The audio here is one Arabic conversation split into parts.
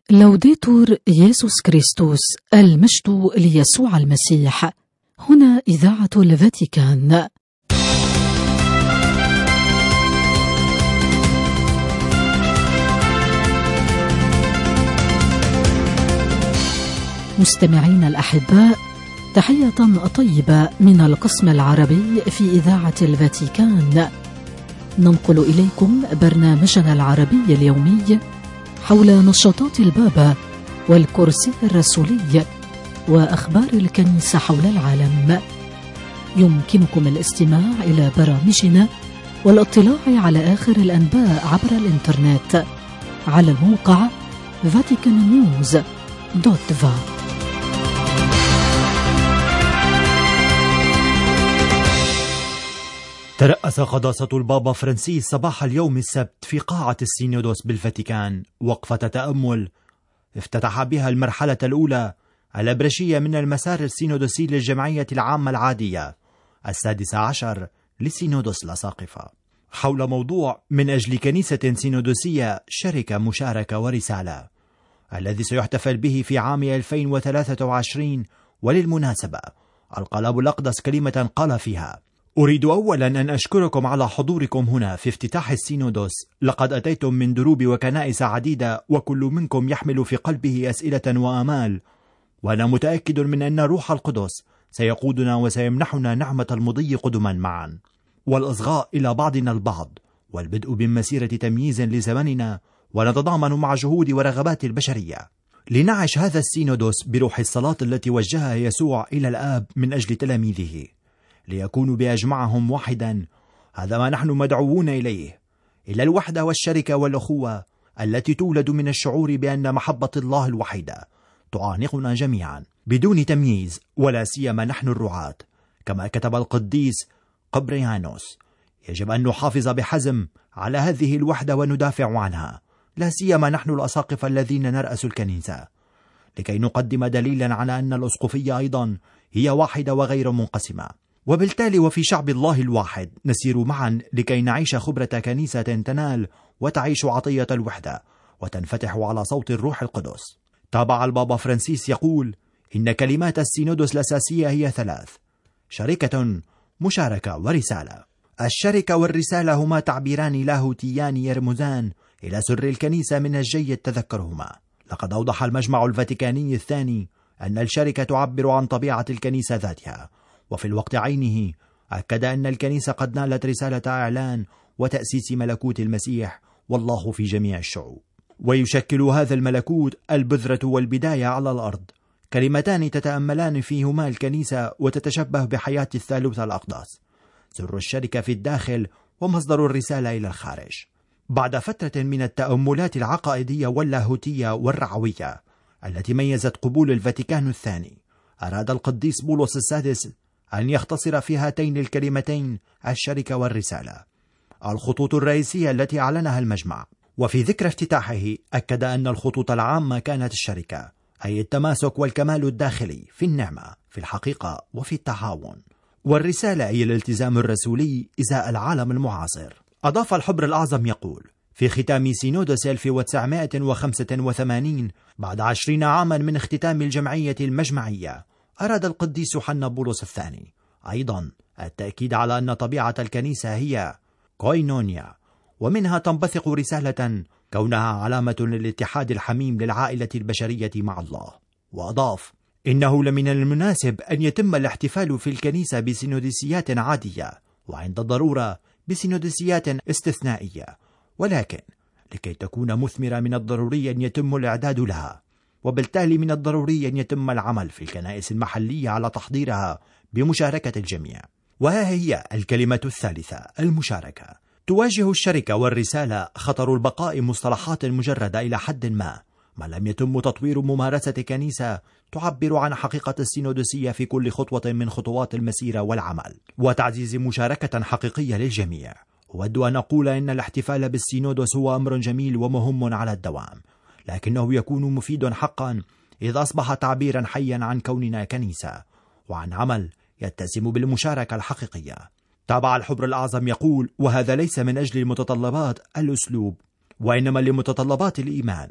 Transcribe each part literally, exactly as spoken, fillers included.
لوديتور يسوع كريستوس، المجد ليسوع المسيح. هنا إذاعة الفاتيكان. مستمعين الأحباء، تحية طيبة من القسم العربي في إذاعة الفاتيكان. ننقل إليكم برنامجنا العربي اليومي حول نشاطات البابا والكرسي الرسولي وأخبار الكنيسة حول العالم. يمكنكم الاستماع إلى برامجنا والاطلاع على آخر الأنباء عبر الإنترنت على الموقع فاتيكان نيوز دوت فا. ترأس قداسة البابا فرانسيس صباح اليوم السبت في قاعة السينودوس بالفاتيكان وقفة تأمل افتتح بها المرحلة الأولى الأبرشية من المسار السينودوسي للجمعية العامة العادية السادسة عشر لسينودوس الأساقفة، حول موضوع من أجل كنيسة سينودوسية شركة مشاركة ورسالة، الذي سيحتفل به في عام ألفين وثلاثة وعشرين. وللمناسبة ألقى الأب الأقدس كلمة قال فيها: أريد أولا أن أشكركم على حضوركم هنا في افتتاح السينودوس. لقد أتيتم من دروب وكنائس عديدة، وكل منكم يحمل في قلبه أسئلة وآمال، وأنا متأكد من أن روح القدس سيقودنا وسيمنحنا نعمة المضي قدما معا والإصغاء إلى بعضنا البعض والبدء بمسيرة تمييز لزمننا، ونتضامن مع جهود ورغبات البشرية لنعش هذا السينودوس بروح الصلاة التي وجهها يسوع إلى الآب من أجل تلاميذه ليكونوا بأجمعهم واحدا. هذا ما نحن مدعوون إليه، إلى الوحدة والشركة والأخوة التي تولد من الشعور بأن محبة الله الوحيدة تعانقنا جميعا بدون تمييز، ولا سيما نحن الرعاة. كما كتب القديس قبريانوس: يجب أن نحافظ بحزم على هذه الوحدة وندافع عنها، لا سيما نحن الأساقفة الذين نرأس الكنيسة، لكي نقدم دليلا على أن الأسقفية أيضا هي واحدة وغير منقسمة. وبالتالي وفي شعب الله الواحد نسير معا لكي نعيش خبرة كنيسة تنال وتعيش عطية الوحدة وتنفتح على صوت الروح القدس. تابع البابا فرانسيس يقول إن كلمات السينودوس الأساسية هي ثلاث: شركة، مشاركة، ورسالة. الشركة والرسالة هما تعبيران لاهوتيان يرمزان إلى سر الكنيسة من الجيد تذكرهما. لقد أوضح المجمع الفاتيكاني الثاني أن الشركة تعبر عن طبيعة الكنيسة ذاتها، وفي الوقت عينه أكد أن الكنيسة قد نالت رسالة إعلان وتأسيس ملكوت المسيح والله في جميع الشعوب، ويشكل هذا الملكوت البذرة والبداية على الأرض، كلمتان تتأملان فيهما الكنيسة وتتشبه بحياة الثالوث الأقدس، سر الشركة في الداخل ومصدر الرسالة إلى الخارج. بعد فترة من التأملات العقائدية واللاهوتية والرعوية التي ميزت قبول الفاتيكان الثاني، أراد القديس بولس السادس أن يختصر في هاتين الكلمتين الشركة والرسالة الخطوط الرئيسية التي أعلنها المجمع. وفي ذكر افتتاحه أكد أن الخطوط العامة كانت الشركة، أي التماسك والكمال الداخلي في النعمة في الحقيقة وفي التعاون، والرسالة أي الالتزام الرسولي إزاء العالم المعاصر. أضاف الحبر الأعظم يقول في ختام سينودوس ألف وتسعمائة وخمسة وثمانين بعد عشرين عاما من اختتام الجمعية المجمعية، أراد القديس يوحنا بولس الثاني أيضا التأكيد على أن طبيعة الكنيسة هي كوينونيا، ومنها تنبثق رسالة كونها علامة للاتحاد الحميم للعائلة البشرية مع الله. وأضاف إنه لمن المناسب أن يتم الاحتفال في الكنيسة بسينودسيات عادية، وعند الضرورة بسينودسيات استثنائية، ولكن لكي تكون مثمرة من الضروري أن يتم الإعداد لها، وبالتالي من الضروري أن يتم العمل في الكنائس المحلية على تحضيرها بمشاركة الجميع. وها هي الكلمة الثالثة: المشاركة. تواجه الشركة والرسالة خطر البقاء مصطلحات مجردة إلى حد ما، ما لم يتم تطوير ممارسة كنيسة تعبر عن حقيقة السينودسية في كل خطوة من خطوات المسيرة والعمل، وتعزيز مشاركة حقيقية للجميع. أود أن أقول إن الاحتفال بالسينودوس هو أمر جميل ومهم على الدوام، لكنه يكون مفيد حقا إذا أصبح تعبيرا حيا عن كوننا كنيسة وعن عمل يتسم بالمشاركة الحقيقية. تابع الحبر الأعظم يقول: وهذا ليس من أجل متطلبات الأسلوب، وإنما لمتطلبات الإيمان،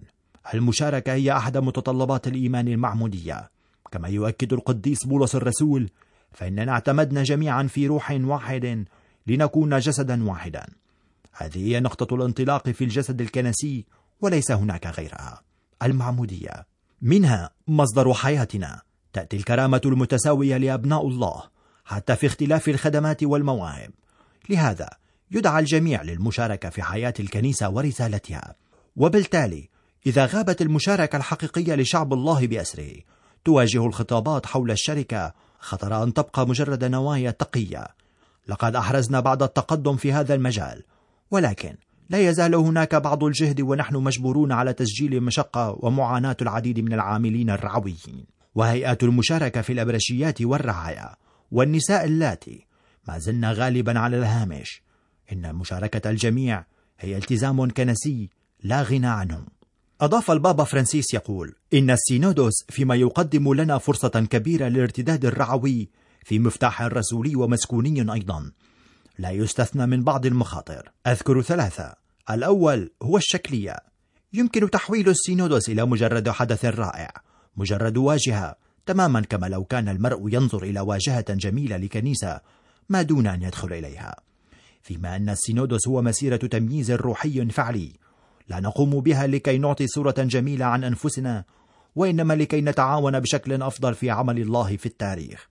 المشاركة هي أحد متطلبات الإيمان المعمودية، كما يؤكد القديس بولس الرسول: فإننا اعتمدنا جميعا في روح واحد لنكون جسدا واحدا. هذه هي نقطة الانطلاق في الجسد الكنسي وليس هناك غيرها، المعمودية. منها مصدر حياتنا، تأتي الكرامة المتساوية لأبناء الله حتى في اختلاف الخدمات والمواهب. لهذا يدعى الجميع للمشاركة في حياة الكنيسة ورسالتها، وبالتالي إذا غابت المشاركة الحقيقية لشعب الله بأسره، تواجه الخطابات حول الشركة خطر أن تبقى مجرد نوايا تقية. لقد أحرزنا بعض التقدم في هذا المجال، ولكن لا يزال هناك بعض الجهد، ونحن مجبورون على تسجيل المشقة ومعاناة العديد من العاملين الرعويين. وهيئات المشاركة في الأبرشيات والرعاية والنساء اللاتي ما زلنا غالبا على الهامش. إن مشاركة الجميع هي التزام كنسي لا غنى عنه. أضاف البابا فرانسيس يقول: إن السينودوس فيما يقدم لنا فرصة كبيرة للارتداد الرعوي في مفتاح رسولي ومسكوني أيضا، لا يستثنى من بعض المخاطر. أذكر ثلاثة. الأول هو الشكلية. يمكن تحويل السينودوس إلى مجرد حدث رائع، مجرد واجهة، تماما كما لو كان المرء ينظر إلى واجهة جميلة لكنيسة ما دون أن يدخل إليها. فيما أن السينودوس هو مسيرة تمييز روحي فعلي، لا نقوم بها لكي نعطي صورة جميلة عن أنفسنا، وإنما لكي نتعاون بشكل أفضل في عمل الله في التاريخ.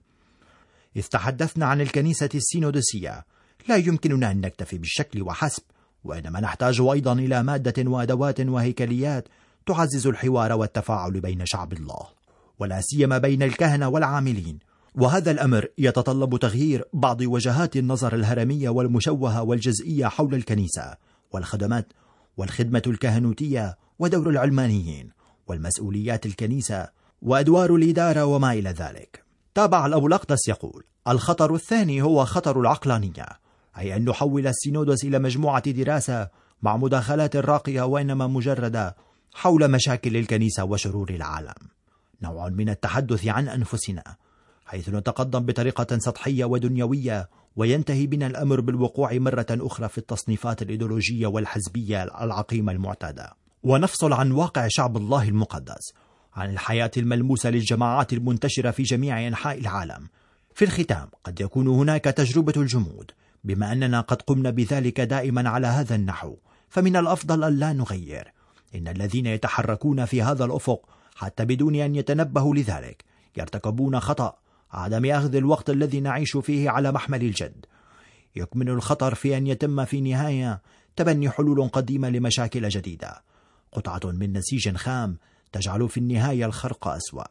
إذ تحدثنا عن الكنيسة السينودوسية، لا يمكننا أن نكتفي بالشكل وحسب، وإنما نحتاج أيضا إلى مادة وأدوات وهيكليات تعزز الحوار والتفاعل بين شعب الله، ولا سيما بين الكهنة والعاملين. وهذا الأمر يتطلب تغيير بعض وجهات النظر الهرمية والمشوهة والجزئية حول الكنيسة والخدمات والخدمة الكهنوتية ودور العلمانيين والمسؤوليات الكنيسة وأدوار الإدارة وما إلى ذلك. تابع الأب الأقدس يقول: الخطر الثاني هو خطر العقلانية، أي أن نحول السينودوس إلى مجموعة دراسة مع مداخلات راقية، وإنما مجردة حول مشاكل الكنيسة وشرور العالم، نوع من التحدث عن أنفسنا، حيث نتقدم بطريقة سطحية ودنيوية، وينتهي بنا الأمر بالوقوع مرة أخرى في التصنيفات الإيديولوجية والحزبية العقيمة المعتادة، ونفصل عن واقع شعب الله المقدس، عن الحياة الملموسة للجماعات المنتشرة في جميع أنحاء العالم. في الختام، قد يكون هناك تجربة الجمود، بما أننا قد قمنا بذلك دائما على هذا النحو، فمن الأفضل أن لا نغير. إن الذين يتحركون في هذا الأفق حتى بدون أن يتنبهوا لذلك يرتكبون خطأ عدم أخذ الوقت الذي نعيش فيه على محمل الجد. يكمن الخطر في أن يتم في النهاية تبني حلول قديمة لمشاكل جديدة، قطعة من نسيج خام تجعل في النهاية الخرق أسوأ.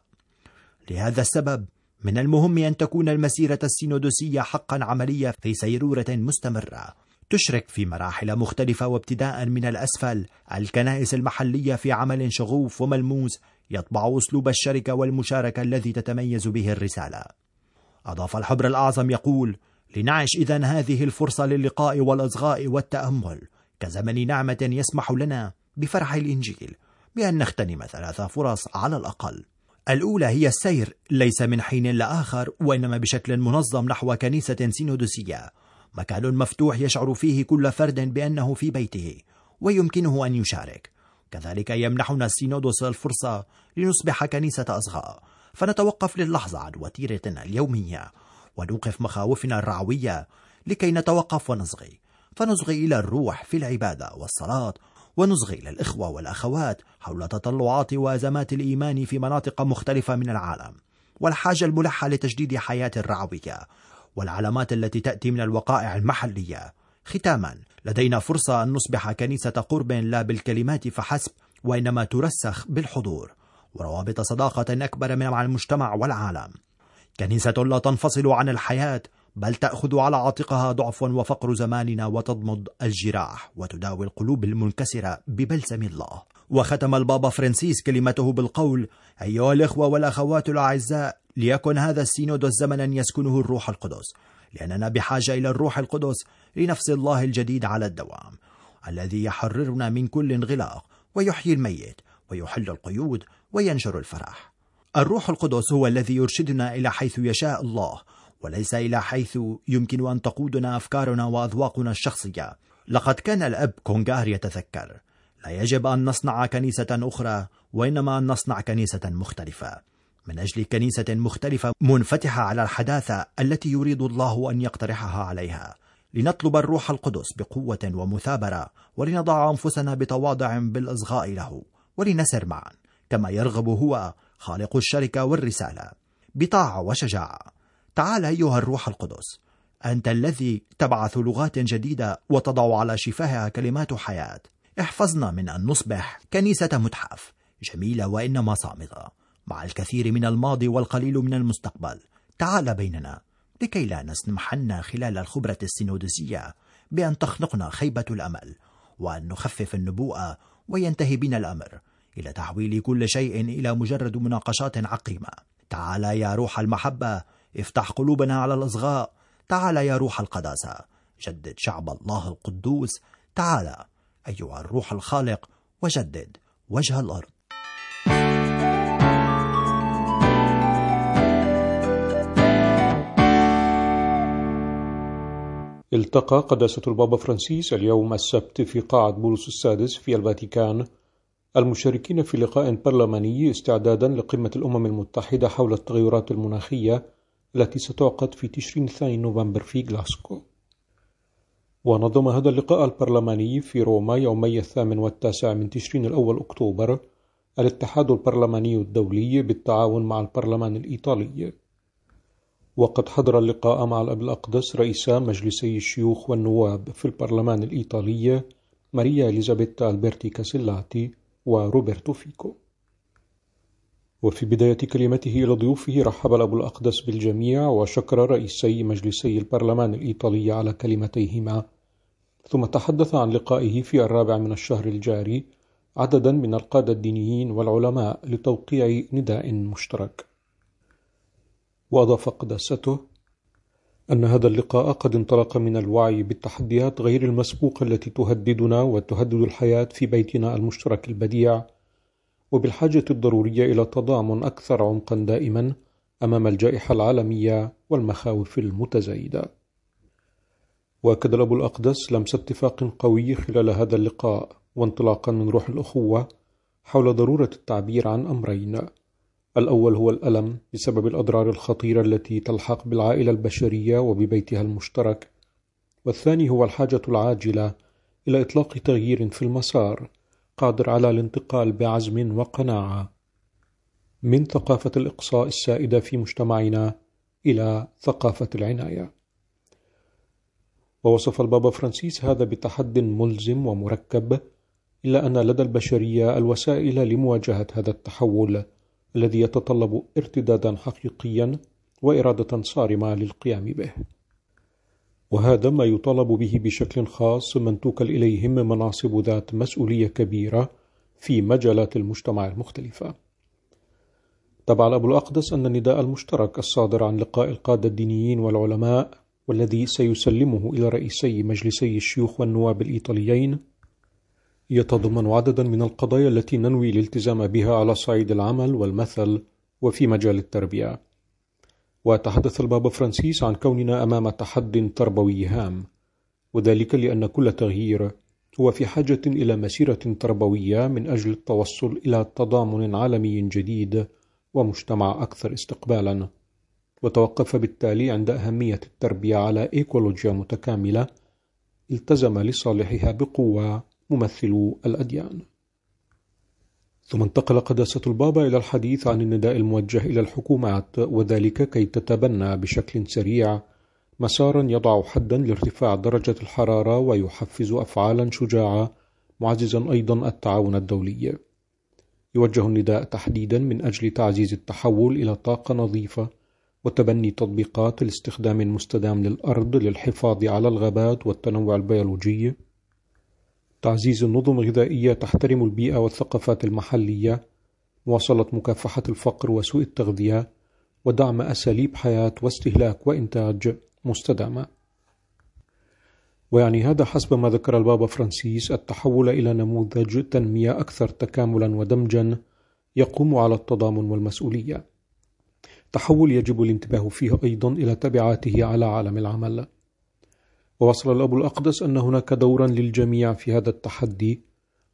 لهذا السبب من المهم أن تكون المسيرة السينودوسية حقا عملية في سيرورة مستمرة، تشرك في مراحل مختلفة، وابتداء من الأسفل الكنائس المحلية في عمل شغوف وملموس يطبع أسلوب الشركة والمشاركة الذي تتميز به الرسالة. أضاف الحبر الأعظم يقول: لنعش إذن هذه الفرصة للقاء والإصغاء والتأمل كزمن نعمة يسمح لنا بفرح الإنجيل بأن نغتنم ثلاث فرص على الأقل. الأولى هي السير ليس من حين لآخر، وإنما بشكل منظم نحو كنيسة سينودوسية، مكان مفتوح يشعر فيه كل فرد بأنه في بيته ويمكنه أن يشارك. كذلك يمنحنا السينودوس الفرصة لنصبح كنيسة أصغاء، فنتوقف للحظة عن وتيرتنا اليومية ونوقف مخاوفنا الرعوية لكي نتوقف ونصغي، فنصغي إلى الروح في العبادة والصلاة، ونصغي إلى الإخوة والأخوات حول تطلعات وأزمات الإيمان في مناطق مختلفة من العالم، والحاجة الملحة لتجديد حياة الرعوية والعلامات التي تأتي من الوقائع المحلية. ختاما، لدينا فرصة أن نصبح كنيسة قرب لا بالكلمات فحسب، وإنما ترسخ بالحضور وروابط صداقة أكبر مع المجتمع والعالم. كنيسة لا تنفصل عن الحياة، بل تأخذ على عاتقها ضعف وفقر زماننا وتضمد الجراح وتداوي القلوب المنكسرة ببلسم الله. وختم البابا فرانسيس كلمته بالقول: أيها الإخوة والأخوات الأعزاء، ليكن هذا السينودوس زمنا يسكنه الروح القدس، لأننا بحاجة إلى الروح القدس لنفس الله الجديد على الدوام، الذي يحررنا من كل انغلاق ويحيي الميت ويحل القيود وينشر الفرح. الروح القدس هو الذي يرشدنا إلى حيث يشاء الله، وليس إلى حيث يمكن أن تقودنا أفكارنا وأذواقنا الشخصية. لقد كان الأب كونغار يتذكر: لا يجب أن نصنع كنيسة أخرى، وإنما أن نصنع كنيسة مختلفة، من أجل كنيسة مختلفة منفتحة على الحداثة التي يريد الله أن يقترحها عليها، لنطلب الروح القدس بقوة ومثابرة، ولنضع أنفسنا بتواضع بالإصغاء له، ولنسر معا كما يرغب هو خالق الشركة والرسالة بطاعة وشجاعة. تعال أيها الروح القدس، أنت الذي تبعث لغات جديدة وتضع على شفاهها كلمات حياة. احفظنا من أن نصبح كنيسة متحف جميلة وإنما صامتة، مع الكثير من الماضي والقليل من المستقبل. تعال بيننا لكي لا نسمحن خلال الخبرة السينودسية بأن تخنقنا خيبة الأمل، وأن نخفف النبوءة وينتهي بنا الأمر إلى تحويل كل شيء إلى مجرد مناقشات عقيمة. تعال يا روح المحبة، افتح قلوبنا على الإصغاء. تعال يا روح القداسة، جدد شعب الله القدوس. تعال أيها الروح الخالق، وجدد وجه الأرض. التقى قداسة البابا فرانسيس اليوم السبت في قاعة بولس السادس في الفاتيكان المشاركين في لقاء برلماني استعدادا لقمة الأمم المتحدة حول التغيرات المناخية التي ستعقد في تشرين الثاني نوفمبر في غلاسكو. ونظم هذا اللقاء البرلماني في روما يومي الثامن والتاسع من تشرين الأول أكتوبر الاتحاد البرلماني الدولي بالتعاون مع البرلمان الإيطالي. وقد حضر اللقاء مع الأب الأقدس رئيسا مجلسي الشيوخ والنواب في البرلمان الإيطالي ماريا إليزابيتا ألبرتي كاسيلاتي وروبرتو فيكو. وفي بداية كلمته إلى ضيوفه رحب الأب الأقدس بالجميع وشكر رئيسي مجلسي البرلمان الإيطالي على كلمتيهما، ثم تحدث عن لقائه في الرابع من الشهر الجاري عددا من القادة الدينيين والعلماء لتوقيع نداء مشترك. وأضاف قداسته أن هذا اللقاء قد انطلق من الوعي بالتحديات غير المسبوقة التي تهددنا وتهدد الحياة في بيتنا المشترك البديع، وبالحاجة الضرورية إلى تضامن أكثر عمقا دائما أمام الجائحة العالمية والمخاوف المتزايدة. وأكد الأب الأقدس لمس اتفاق قوي خلال هذا اللقاء وانطلاقا من روح الأخوة حول ضرورة التعبير عن أمرين: الأول هو الألم بسبب الأضرار الخطيرة التي تلحق بالعائلة البشرية وببيتها المشترك، والثاني هو الحاجة العاجلة إلى إطلاق تغيير في المسار قادر على الانتقال بعزم وقناعة من ثقافة الإقصاء السائدة في مجتمعنا إلى ثقافة العناية. ووصف البابا فرانسيس هذا بتحد ملزم ومركب، إلا أن لدى البشرية الوسائل لمواجهة هذا التحول الذي يتطلب ارتدادا حقيقيا وإرادة صارمة للقيام به. وهذا ما يطالب به بشكل خاص من توكل إليهم مناصب ذات مسؤولية كبيرة في مجالات المجتمع المختلفة. تبع الأب الأقدس أن النداء المشترك الصادر عن لقاء القادة الدينيين والعلماء والذي سيسلمه إلى رئيسي مجلسي الشيوخ والنواب الإيطاليين يتضمن عددا من القضايا التي ننوي الالتزام بها على صعيد العمل والمثل وفي مجال التربية. وتحدث البابا فرانسيس عن كوننا أمام تحد تربوي هام، وذلك لأن كل تغيير هو في حاجة إلى مسيرة تربوية من أجل التوصل إلى تضامن عالمي جديد ومجتمع أكثر استقبالا. وتوقف بالتالي عند أهمية التربية على إيكولوجيا متكاملة التزم لصالحها بقوة ممثلو الأديان. ثم انتقل قداسة البابا إلى الحديث عن النداء الموجه إلى الحكومات، وذلك كي تتبنى بشكل سريع مسارا يضع حدا لارتفاع درجة الحرارة ويحفز أفعالا شجاعة، معززا أيضا التعاون الدولي. يوجه النداء تحديدا من أجل تعزيز التحول إلى طاقة نظيفة وتبني تطبيقات الاستخدام المستدام للأرض للحفاظ على الغابات والتنوع البيولوجي، تعزيز النظم الغذائية تحترم البيئة والثقافات المحلية، مواصلة مكافحة الفقر وسوء التغذية، ودعم أساليب حياة واستهلاك وإنتاج مستدامة. ويعني هذا حسب ما ذكر البابا فرانسيس التحول إلى نموذج تنمية أكثر تكاملا ودمجا يقوم على التضامن والمسؤولية. تحول يجب الانتباه فيه أيضا إلى تبعاته على عالم العمل. ووصل الأب الأقدس أن هناك دورا للجميع في هذا التحدي،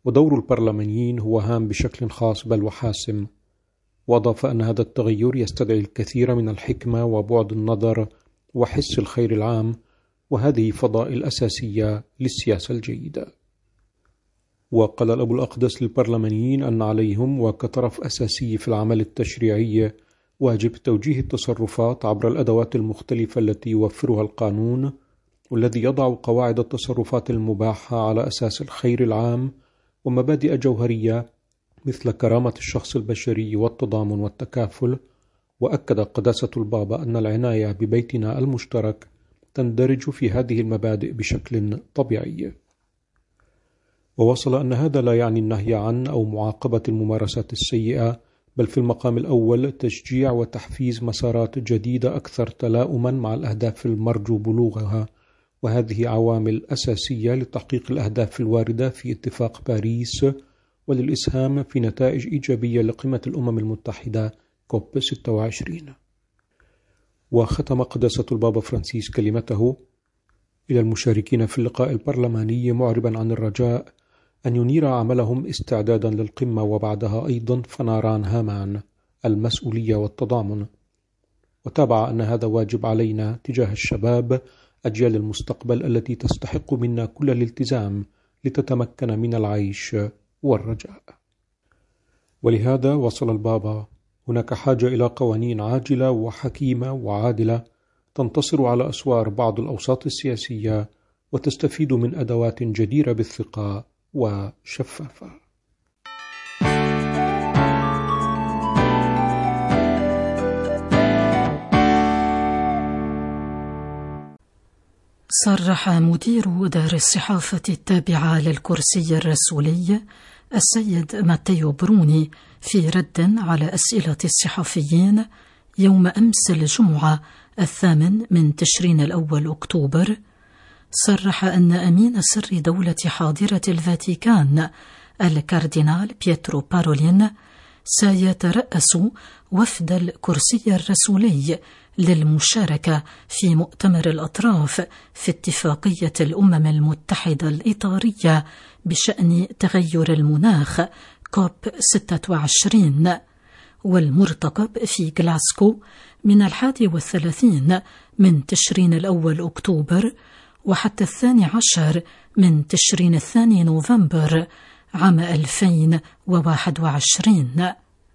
ودور البرلمانيين هو هام بشكل خاص بل وحاسم. وأضاف أن هذا التغير يستدعي الكثير من الحكمة وبعد النظر وحس الخير العام، وهذه فضائل أساسية للسياسة الجيدة. وقال الأب الأقدس للبرلمانيين أن عليهم وكطرف أساسي في العمل التشريعي واجب توجيه التصرفات عبر الأدوات المختلفة التي يوفرها القانون، والذي يضع قواعد التصرفات المباحة على أساس الخير العام ومبادئ جوهرية مثل كرامة الشخص البشري والتضامن والتكافل. وأكد قداسة البابا أن العناية ببيتنا المشترك تندرج في هذه المبادئ بشكل طبيعي. ووصل أن هذا لا يعني النهي عن أو معاقبة الممارسات السيئة، بل في المقام الأول تشجيع وتحفيز مسارات جديدة أكثر تلاؤما مع الأهداف المرجو بلوغها، وهذه عوامل أساسية لتحقيق الأهداف الواردة في اتفاق باريس وللإسهام في نتائج إيجابية لقمة الأمم المتحدة كوب ستة وعشرين. وختم قداسة البابا فرانسيس كلمته إلى المشاركين في اللقاء البرلماني معربا عن الرجاء أن ينير عملهم استعدادا للقمة وبعدها أيضا فناران هامان: المسؤولية والتضامن. وتابع أن هذا واجب علينا تجاه الشباب أجيال المستقبل التي تستحق منا كل الالتزام لتتمكن من العيش والرجاء. ولهذا وصل البابا: هناك حاجة إلى قوانين عاجلة وحكيمة وعادلة تنتصر على أسوار بعض الأوساط السياسية وتستفيد من أدوات جديرة بالثقة وشفافة. صرح مدير دار الصحافة التابعة للكرسي الرسولي السيد ماتيو بروني في رد على أسئلة الصحفيين يوم أمس الجمعة الثامن من تشرين الأول أكتوبر، صرح أن أمين سر دولة حاضرة الفاتيكان الكاردينال بيترو بارولين سيترأس وفد الكرسي الرسولي للمشاركة في مؤتمر الأطراف في اتفاقية الأمم المتحدة الإطارية بشأن تغير المناخ كوب ستة وعشرين، والمرتقب في غلاسكو من الحادي والثلاثين من تشرين الأول أكتوبر وحتى الثاني عشر من تشرين الثاني نوفمبر عام ألفين وواحد وعشرين.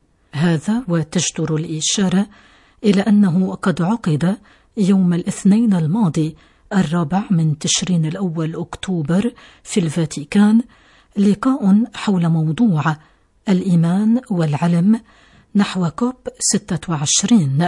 هذا وتجدر الإشارة إلى أنه قد عقد يوم الاثنين الماضي الرابع من تشرين الأول أكتوبر في الفاتيكان لقاء حول موضوع الإيمان والعلم نحو كوب ستة وعشرين.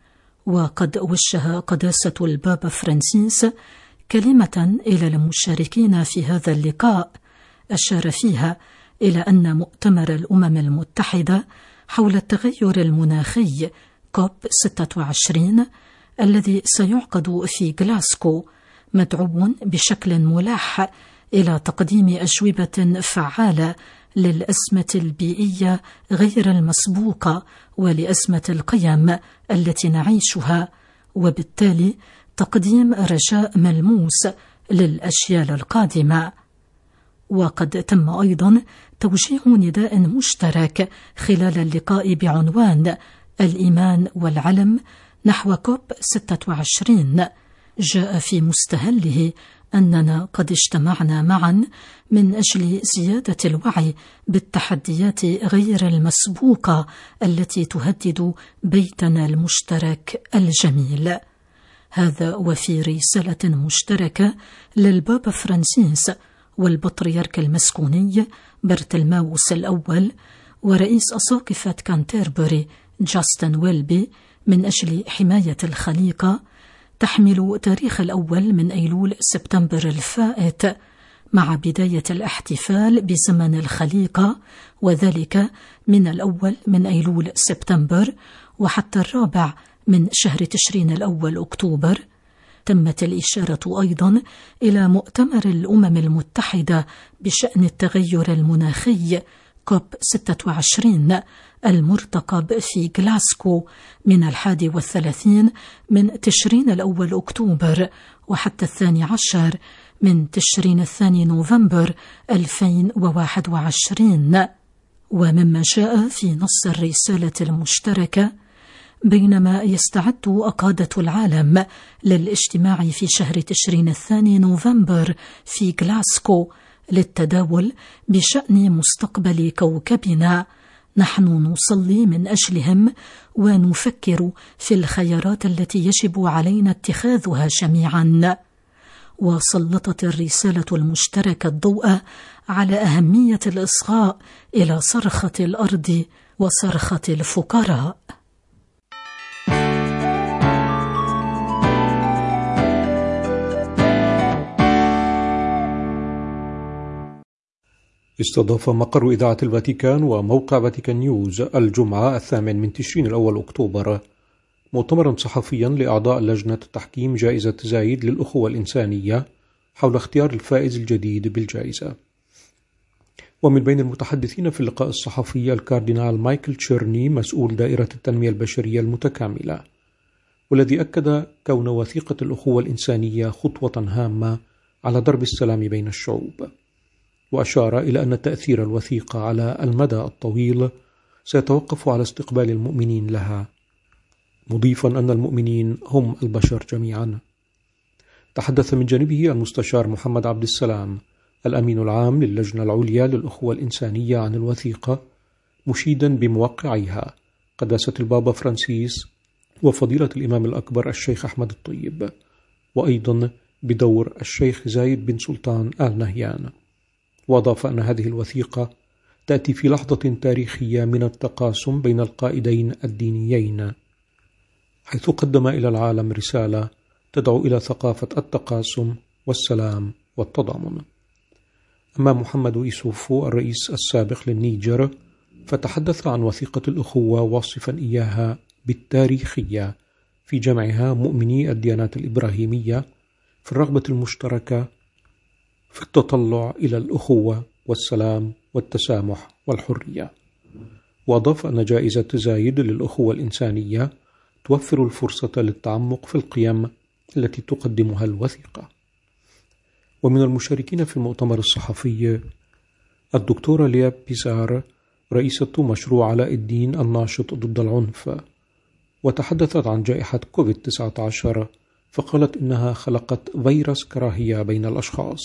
وقد وجه قداسة البابا فرانسيس كلمة إلى المشاركين في هذا اللقاء أشار فيها إلى أن مؤتمر الأمم المتحدة حول التغير المناخي كوب ستة وعشرين الذي سيعقد في غلاسكو مدعو بشكل ملح إلى تقديم أجوبة فعالة للأزمة البيئية غير المسبوقة ولأزمة القيم التي نعيشها، وبالتالي تقديم رجاء ملموس للأجيال القادمة. وقد تم أيضا توجيه نداء مشترك خلال اللقاء بعنوان الإيمان والعلم نحو كوب ستة وعشرين جاء في مستهله أننا قد اجتمعنا معا من أجل زيادة الوعي بالتحديات غير المسبوقة التي تهدد بيتنا المشترك الجميل. هذا وفي رسالة مشتركة للبابا فرانسيس والبطريرك المسكوني برتلماوس الأول ورئيس أساقفة كانتربري جاستن ويلبي من أجل حماية الخليقة، تحمل تاريخ الأول من أيلول سبتمبر الفائت مع بداية الاحتفال بزمن الخليقة، وذلك من الأول من أيلول سبتمبر وحتى الرابع من شهر تشرين الأول أكتوبر. تمت الإشارة أيضا إلى مؤتمر الأمم المتحدة بشأن التغير المناخي كوب ستة وعشرين المرتقب في غلاسكو من الحادي والثلاثين من تشرين الأول أكتوبر وحتى الثاني عشر من تشرين الثاني نوفمبر ألفين وواحد وعشرين. ومما جاء في نص الرسالة المشتركة: بينما يستعد أقادة العالم للاجتماع في شهر تشرين الثاني نوفمبر في غلاسكو للتداول بشأن مستقبل كوكبنا، نحن نصلي من أجلهم ونفكر في الخيارات التي يجب علينا اتخاذها جميعا. وسلطت الرسالة المشتركة الضوء على أهمية الإصغاء إلى صرخة الأرض وصرخة الفقراء. استضاف مقر إذاعة الفاتيكان وموقع فاتيكان نيوز الجمعة الثامن من تشرين الأول أكتوبر مؤتمرا صحفيا لأعضاء لجنة تحكيم جائزة زايد للأخوة الإنسانية حول اختيار الفائز الجديد بالجائزة. ومن بين المتحدثين في اللقاء الصحفي الكاردينال مايكل تشيرني مسؤول دائرة التنمية البشرية المتكاملة، والذي أكد كون وثيقة الأخوة الإنسانية خطوة هامة على درب السلام بين الشعوب، وأشار إلى أن تأثير الوثيقة على المدى الطويل سيتوقف على استقبال المؤمنين لها، مضيفا أن المؤمنين هم البشر جميعا. تحدث من جانبه المستشار محمد عبد السلام الأمين العام للجنة العليا للأخوة الإنسانية عن الوثيقة، مشيدا بموقعيها قداسة البابا فرانسيس وفضيلة الإمام الأكبر الشيخ أحمد الطيب، وأيضا بدور الشيخ زايد بن سلطان آل نهيان. وأضاف أن هذه الوثيقة تأتي في لحظة تاريخية من التقاسم بين القائدين الدينيين، حيث قدم إلى العالم رسالة تدعو إلى ثقافة التقاسم والسلام والتضامن. أما محمد إيسوفو الرئيس السابق للنيجر فتحدث عن وثيقة الأخوة واصفا إياها بالتاريخية في جمعها مؤمني الديانات الإبراهيمية في الرغبة المشتركة في التطلع إلى الأخوة والسلام والتسامح والحرية. وأضاف أن جائزة زايد للأخوة الإنسانية توفر الفرصة للتعمق في القيم التي تقدمها الوثيقة. ومن المشاركين في المؤتمر الصحفي الدكتورة ليا بيزار رئيسة مشروع علاء الدين الناشط ضد العنف، وتحدثت عن جائحة كوفيد تسعة عشر فقالت إنها خلقت فيروس كراهية بين الأشخاص،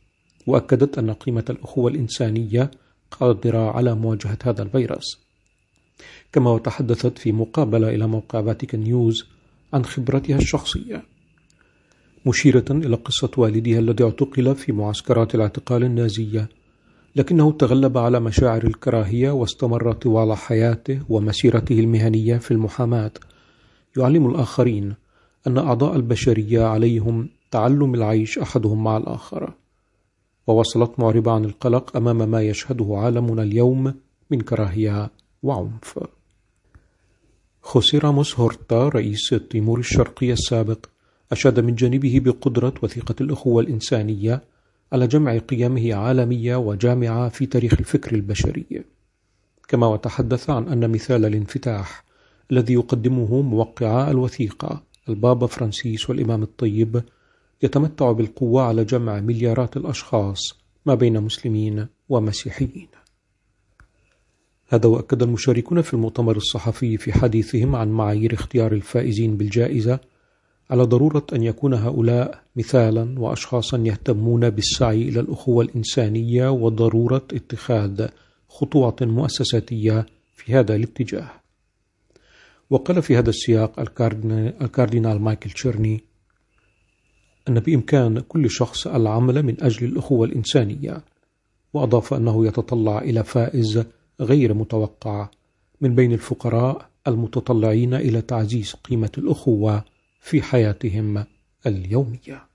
وأكدت أن قيمة الأخوة الإنسانية قادرة على مواجهة هذا الفيروس. كما وتحدثت في مقابلة إلى موقع فاتيكان نيوز عن خبرتها الشخصية، مشيرة إلى قصة والدها الذي اعتقل في معسكرات الاعتقال النازية، لكنه تغلب على مشاعر الكراهية واستمر طوال حياته ومسيرته المهنية في المحاماة يعلم الآخرين أن أعضاء البشرية عليهم تعلم العيش أحدهم مع الآخر. ووصلت معربة عن القلق أمام ما يشهده عالمنا اليوم من كراهية وعنف. خوسي راموس هورتا رئيس تيمور الشرقي السابق أشاد من جانبه بقدرة وثيقة الأخوة الإنسانية على جمع قيمه عالمية وجامعة في تاريخ الفكر البشري، كما وتحدث عن أن مثال الانفتاح الذي يقدمه موقعا الوثيقة البابا فرانسيس والإمام الطيب يتمتع بالقوة على جمع مليارات الأشخاص ما بين مسلمين ومسيحيين. هذا وأكد المشاركون في المؤتمر الصحفي في حديثهم عن معايير اختيار الفائزين بالجائزة على ضرورة أن يكون هؤلاء مثالا وأشخاصا يهتمون بالسعي إلى الأخوة الإنسانية وضرورة اتخاذ خطوات مؤسساتية في هذا الاتجاه. وقال في هذا السياق الكاردينال مايكل تشيرني أن بإمكان كل شخص العمل من أجل الأخوة الإنسانية، وأضاف أنه يتطلع إلى فائز غير متوقع من بين الفقراء المتطلعين إلى تعزيز قيمة الأخوة في حياتهم اليومية.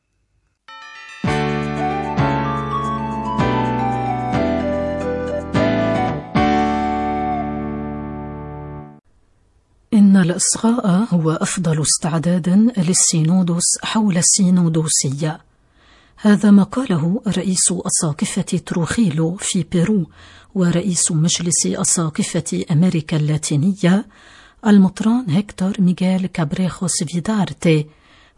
إن الإصغاء هو أفضل استعداد للسينودوس حول السينودوسية. هذا ما قاله رئيس أساقفة تروخيلو في بيرو ورئيس مجلس أساقفة أمريكا اللاتينية المطران هكتور ميغيل كابريخوس فيدارتي،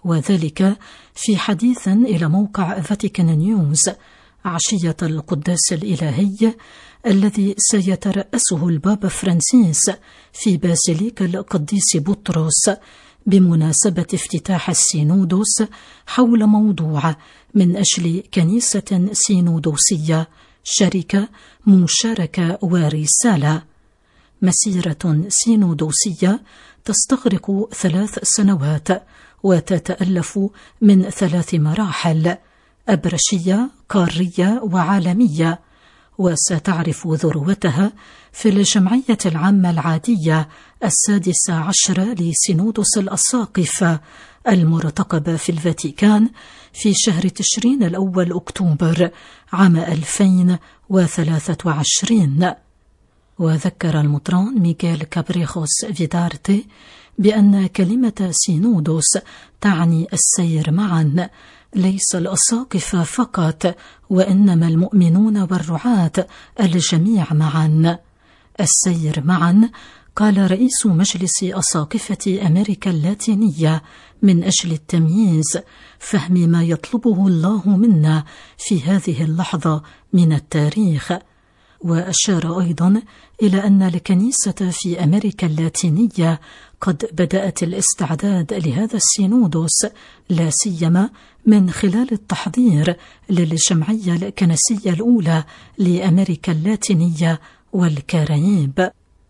وذلك في حديث إلى موقع فاتيكان نيوز عشية القداس الإلهي الذي سيترأسه البابا فرانسيس في بازيليكا القديس بطرس بمناسبة افتتاح السينودوس حول موضوع من أجل كنيسة سينودوسية شركة مشاركة ورسالة. مسيرة سينودوسية تستغرق ثلاث سنوات وتتألف من ثلاث مراحل: أبرشية، قارية، وعالمية، وستعرف ذروتها في الجمعية العامة العادية السادسة عشر لسينودوس الأساقفة المرتقبة في الفاتيكان في شهر تشرين الأول أكتوبر عام ألفين وثلاثة وعشرين. وذكر المطران ميغيل كابريخوس فيدارتي بأن كلمة سينودوس تعني السير معا، ليس الأساقفة فقط، وإنما المؤمنون والرعاة الجميع معا. السير معا، قال رئيس مجلس أساقفة أمريكا اللاتينية، من أجل التمييز، فهم ما يطلبه الله منا في هذه اللحظة من التاريخ. وأشار أيضا إلى أن الكنيسة في أمريكا اللاتينية قد بدأت الاستعداد لهذا السينودوس، لا سيما من خلال التحضير للجمعية الكنسية الأولى لأمريكا اللاتينية والكاريب.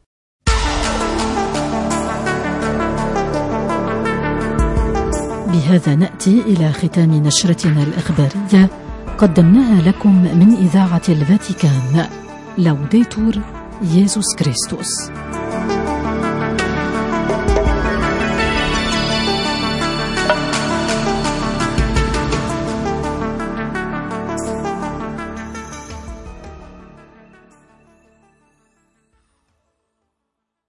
بهذا نأتي إلى ختام نشرتنا الإخبارية قدمناها لكم من إذاعة الفاتيكان. لوديتور يسوع كريستوس.